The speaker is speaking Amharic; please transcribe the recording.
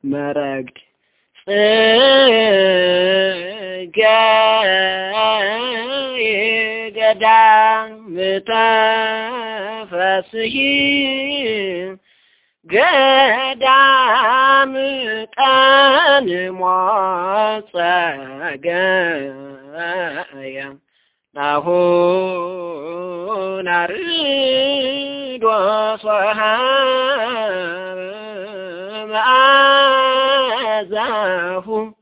መረግድ ጽጌ ገዳም ተፈስሒ ገዳም ቀን ሞጸገየ ናሁ ናርዶስ ወሃብ መዓዛሁ